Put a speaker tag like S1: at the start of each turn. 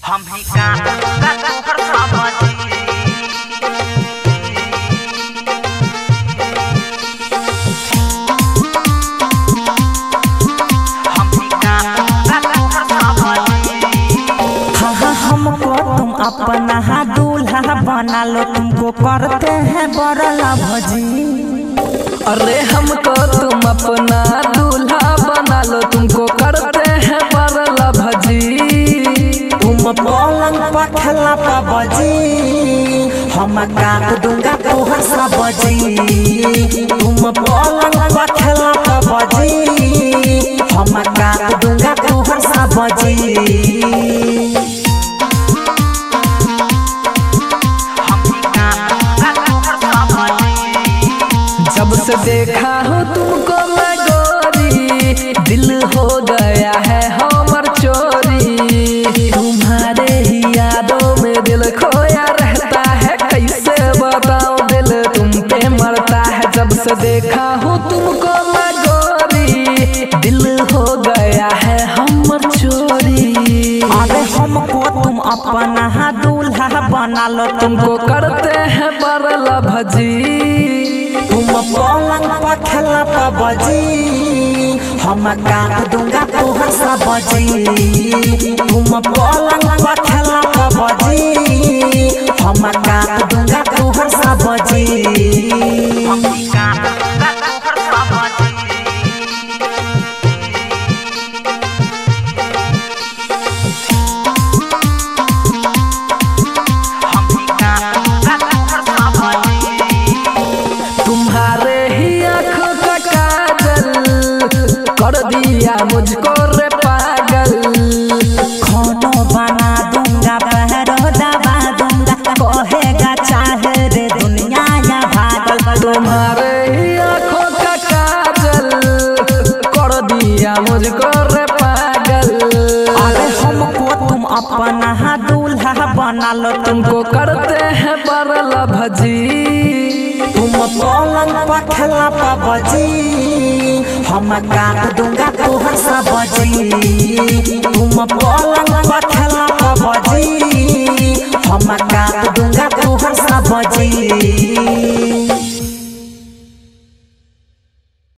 S1: हम ही का तोहर सावजी हम ही का तोहर सावजी।
S2: हाँ हमको तुम अपना दूल्हा बना लो, तुमको करते हैं बरला भजी।
S3: अरे हमको तुम अपना दूल्हा बना लो, तुमको करते हैं बरला भजी।
S2: तुम पलंग पर खेला बजी, हम काट दूंगा तोहर सब्जी। तुम पलंग पर खेला बजी, हम काट दूंगा तोहर सब्जी।
S3: जब से देखा हूँ तुमको मैं गोरी, दिल हो गया है हमर चोरी। तुम्हारे ही यादों में दिल खोया रहता है, कैसे बताऊं दिल तुम पे मरता है। जब से देखा हूँ तुमको मैं गोरी, दिल हो गया है हमर चोरी।
S2: अरे हमको तुम अपना दूल्हा बना लो,
S3: तुमको करते हैं बरला भजी।
S2: तुम पलंग पर खेला बजी, हम काट दूंगा तोहर सब्जी। तुम पलंग पर खेला बजी, हम काट दूंगा तोहर सब्जी।
S1: हम ही का तोहर सावजी हम ही का तोहर सावजी।
S3: तुम्हारे ही आँखों का काजल कर दिया मुझको रे पागल।
S2: खानो बना दूंगा, पहरो दबा दूंगा, कहेगा चाहे रे दुनिया या भागल।
S3: तुम्हारे ही आँखों का काजल कर दिया मुझको रे पागल।
S2: अरे हमको तुम अपना दूल्हा बना लो,
S3: तुमको करते हैं बरला भजी।
S2: तुम पलंग पर खेला बजी, हम काट दूंगा तोहर सब्जी। तुम पलंग